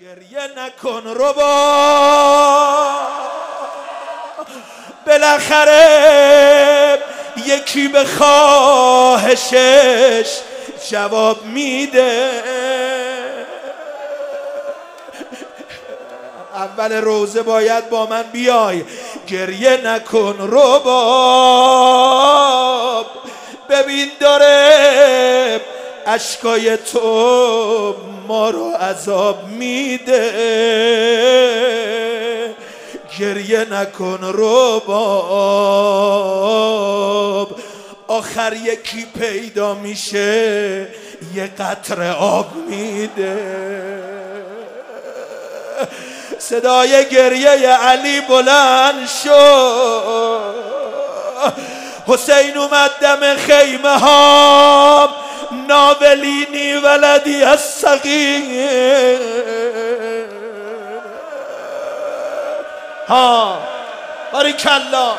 گریه نکن ربا، بالاخره یکی به خواهشش جواب میده. اول روزه باید با من بیای. گریه نکن رباب، ببین داره اشکای تو ما رو عذاب میده. گریه نکن رباب، آخر یکی پیدا میشه یه قطره آب میده. صدای گریه علی بلند شد، حسین اومد دم خیمه ها، ناولینی ولدی الصغیر. ها باریکالله.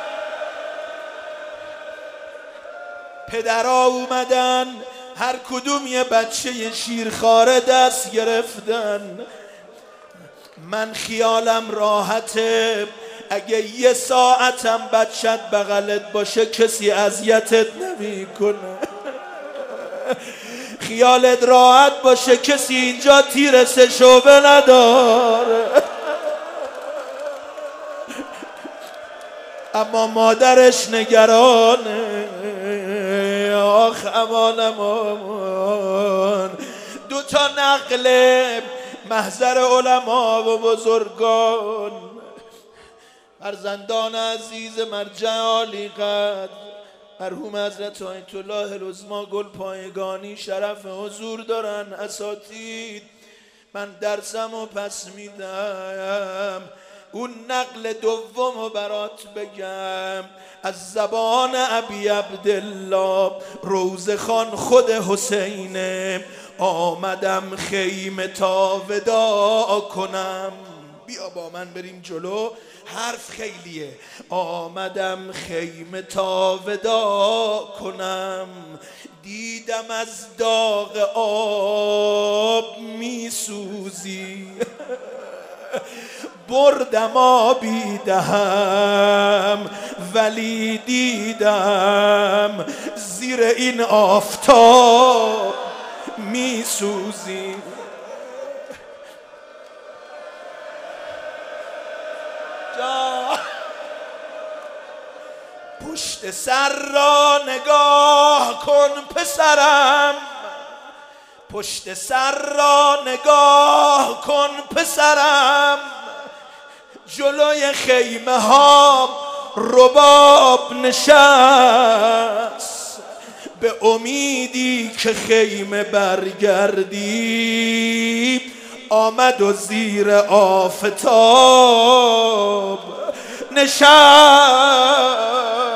پدرها اومدن، هر کدوم یه بچه شیرخواره دست گرفتن. من خیالم راحته، اگه یه ساعتم بچت بغلت باشه کسی اذیتت نمیکنه. خیالت راحت باشه، کسی اینجا تیر سه شعبه نداره. اما مادرش نگرانه. آخ امان امان. 2 تا نقل محضر علما و بزرگان، فرزندان عزیز مرجع عالی قدر مرحوم حضرت آیت الله العظمی گلپایگانی شرف حضور دارن. اساتید، من درسمو پس میدم، اون نقل دومو برات بگم از زبان ابی عبدالله روزه خان خود حسینه. آمدم خیمه تا وداع کنم. بیا با من بریم جلو، حرف خیلیه. آمدم خیمه تا وداع کنم، دیدم از داغ آب میسوزی. بردم آبی دهم ولی دیدم زیر این آفتاب میسوزی. پشت سر را نگاه کن پسرم، پشت سر را نگاه کن پسرم. جلوی خیمه ها رباب نشست، به امیدی که خیمه برگردی آمد و زیر آفتاب نشست.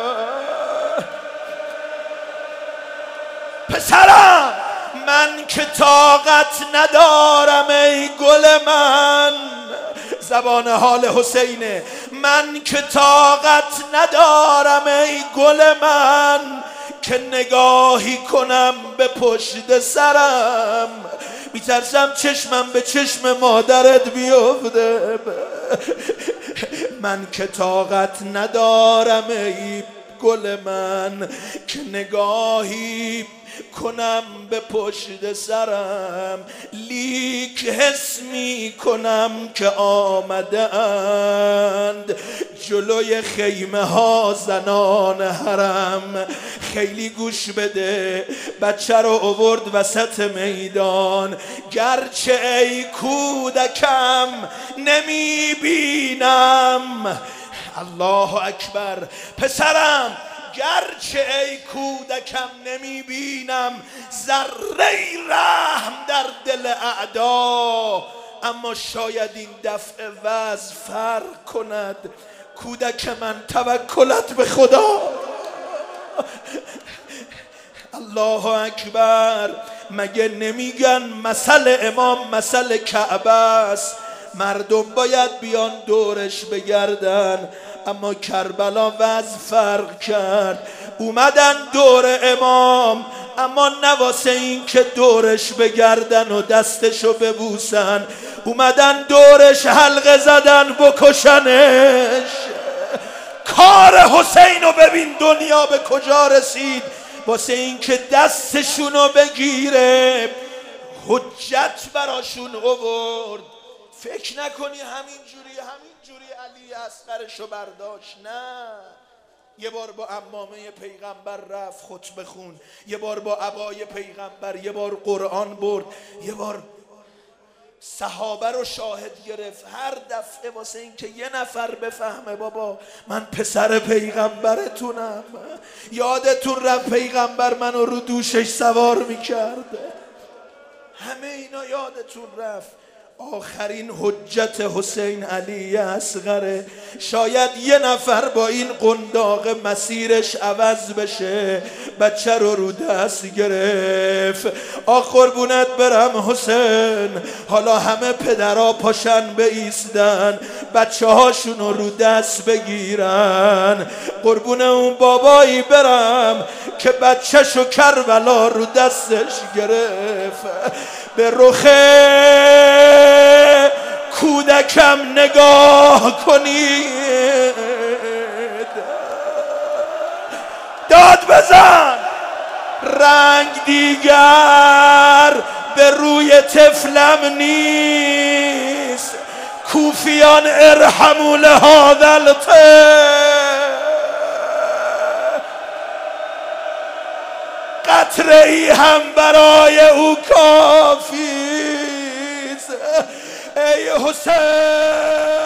پسرم من که طاقت ندارم ای گل من، زبان حال حسینه، من که طاقت ندارم ای گل من، که نگاهی کنم به پشت سرم. میترسم چشمم به چشم مادرت بیفته. من که طاقت ندارم ای گل من، که نگاهی کنم به پشت سرم. لیک حس می کنم که آمده اند جلوی خیمه ها زنان حرم. خیلی گوش بده، بچه رو آورد وسط میدان. گرچه ای کودکم نمی بینم، الله اکبر، پسرم گرچه ای کودکم نمی بینم ذره رحم در دل اعدا، اما شاید این دفعه وضع فرق کند. کودک من توکلت به خدا. الله اکبر. مگه نمیگن مثل امام مثل کعبه است، مردم باید بیان دورش بگردن؟ اما کربلا وضع فرق کرد. اومدن دور امام، اما نه واسه این که دورش بگردن و دستشو ببوسن، اومدن دورش حلقه زدن بکشنش. کار حسینو ببین دنیا به کجا رسید، واسه این که دستشونو بگیره حجت براشون آورد. فکر نکنی همینجوری علی اصغرشو برداشت، نه. یه بار با عمامه پیغمبر رفت خطبه خون، یه بار با عبای پیغمبر، یه بار قرآن برد، یه بار صحابه رو شاهد گرفت. هر دفعه واسه این که یه نفر بفهمه بابا من پسر پیغمبرتونم. یادتون رفت پیغمبر منو رو دوشش سوار میکرد، همه اینا یادتون رفت. آخرین حجت حسین علی اصغره. شاید یه نفر با این قنداق مسیرش عوض بشه. بچه رو دست گرفت. قربونت برم حسین، حالا همه پدرها پاشن بایستن، بچه هاشون رو دست بگیرن. قربون اون بابایی برم که بچه‌شو کربلا رو دستش گرفت. به رخ کودکم نگاه کنید، داد بزن. رنگ دیگر به روی طفلم نیست. کوفیان ارحموا لهذا الطفل. قطره ای هم برای او کافی است. ای حسین